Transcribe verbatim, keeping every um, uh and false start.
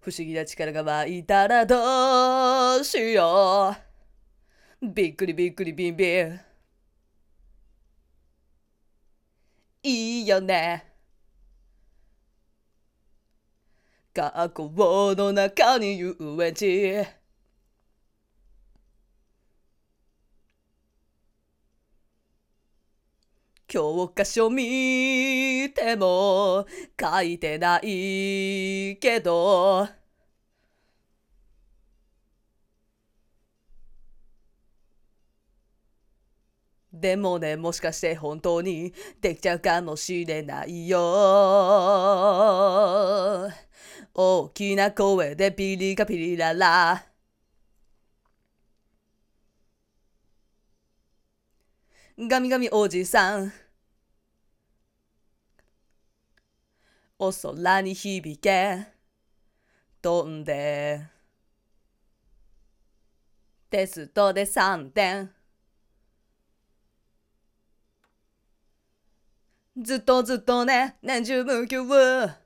不思議な力が湧いたらどうしよう。びっくりびっくりビンビン。いいよね。学校の中に遊園地。教科書見ても書いてないけど、でもね、もしかして本当にできちゃうかもしれないよ。大きな声でピリカピリララ。ガミガミおじさん。お空に響け。飛んで。テストでさんてん。ずっとずっとね、年中無休。